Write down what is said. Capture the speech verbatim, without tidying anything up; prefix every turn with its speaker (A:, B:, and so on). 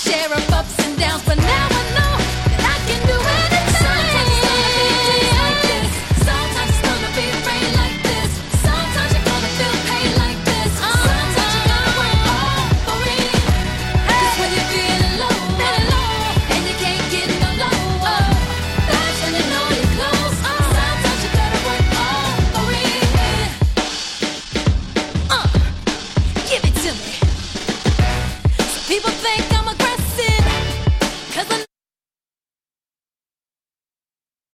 A: share of ups and downs, but now I know that I can do anything. Sometimes it's gonna be a day like this. Sometimes it's gonna be rain like this. Sometimes you're gonna feel pain like this. Sometimes you gotta work hard for it. 'Cause when you're feeling low, and you can't get no lower, that's when you know you're close. Sometimes you gotta work hard for it. Uh, give it to me. Some people think I'm